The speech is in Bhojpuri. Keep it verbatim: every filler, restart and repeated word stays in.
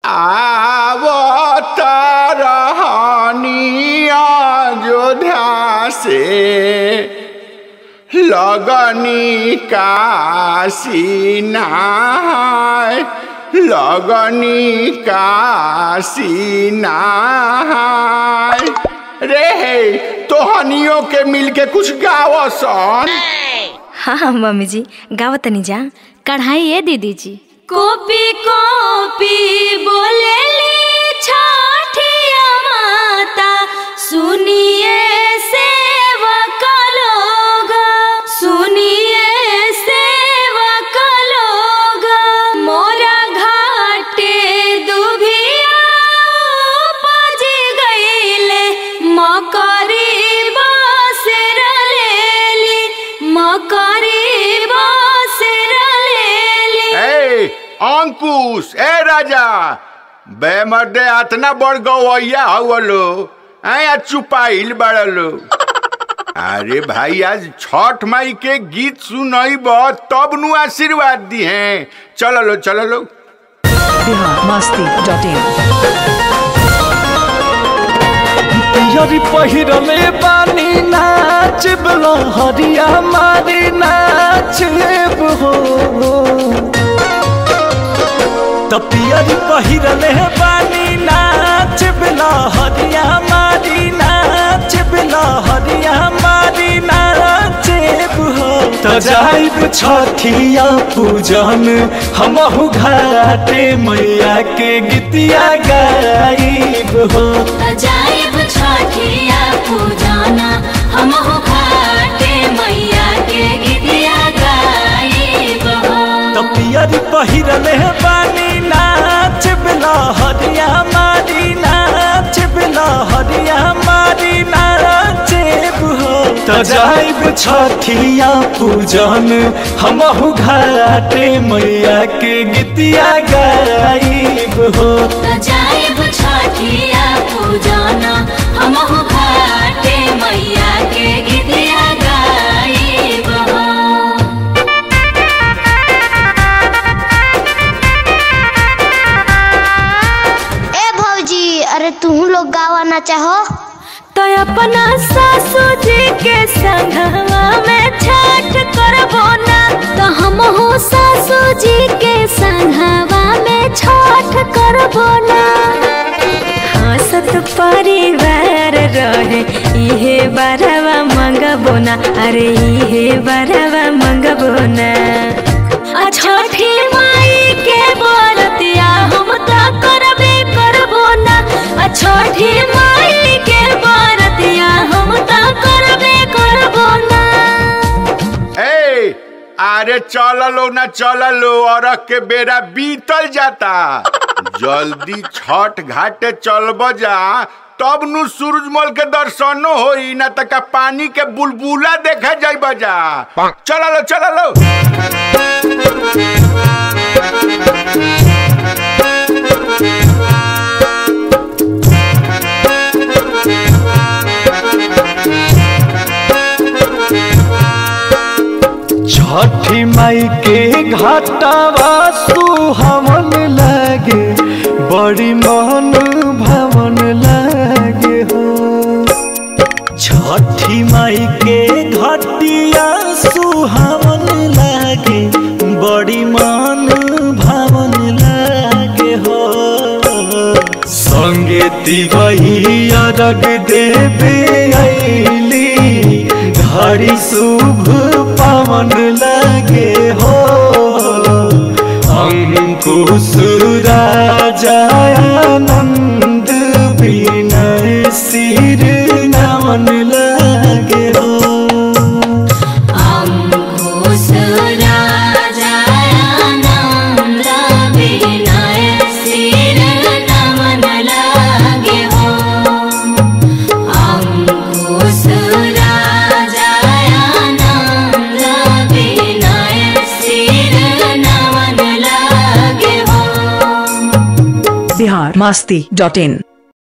आवतारहनी अयोध्या से लगनी काशी नहाय लगनी काशी नहाय रे तोहनियों के मिलके कुछ गावो सन। हाँ हाँ मम्मी जी गावत नहीं जा कढ़ाई है दीदी जी। कॉपी कॉपी बोलेली छठिया माता सुनिए सेवक लोग सुनिए सेवक लोग मोरा घाटे दुभिया उपज गईले मकरी बसेर लेली मकरी बसेर लेली। अंकुश ए राजा बेमर्दे अतना बड़ गवैया हवलो आया चुपाइल बड़लो। अरे भाई आज छठ माई के गीत सुनइब तब नु आशीर्वाद दी हैं। चलो लो चलो लो बिहार मस्ती डॉट इन। पियरी पहिरले बानी नाचब हरिया मारी नाचब हो त पियरी पहिरले बानी नाचब हरिया मारी नाचब हरिया मारी नाचब हो त जाइब छठिया पूजन हमहु घाटे मैया के गीतिया गाइब हो त जाइब छठिया पूजन हमहु घाटे मैया के गीतिया गाइब हो त पियरी पहिरले बानी नाचब हरिया मारी नाचब हरिया मारी नाचब हो त जाइब छठिया पूजन हमहु घाटे मैया के गीतिया गाइब हो त जाइब छठिया पूजन हमहु घाटे मैया के गीतिया गाइब हो। अरे तुम लोग गावाना चाहो तो अपना सासू जी के संगवा में छठ करबो ना तो हम हो सासू जी के संगवा में छठ करबो ना। हंसत परिवार रहे इहे बरवा मंगबो ना अरे इहे बरवा मंगबो ना। छठी माई के बरतिया हम तो करबे करबो ना छठी माई के बरतिया हम तो करबे करबो ना। ए अरे चलो ना चलो और के बेरा बीतल जाता जल्दी छठ घाटे चलब जा तब नु सूरजमल के दर्शनो होई ना तक पानी के बुलबुला देखा जाइब जा। चलो लो चलो लो छठी माई के घाटावा सुहावन लागे बड़ी मन भावन लागे हो। छठी माई के घाटिया सुहावन लागे बड़ी मन भावन लागे हो। संगे तिवही अरग देवे अइली घड़ी शुभ पावन लागे हो। अंकुश राजा आनंद विनय सिर नमन लागे हो। अंकुश राजा आनंद विनय सिर नमन लागे हो। अंकुश राजा आनंद विनय सिर नमन लागे हो। बिहार मस्ती डॉट इन।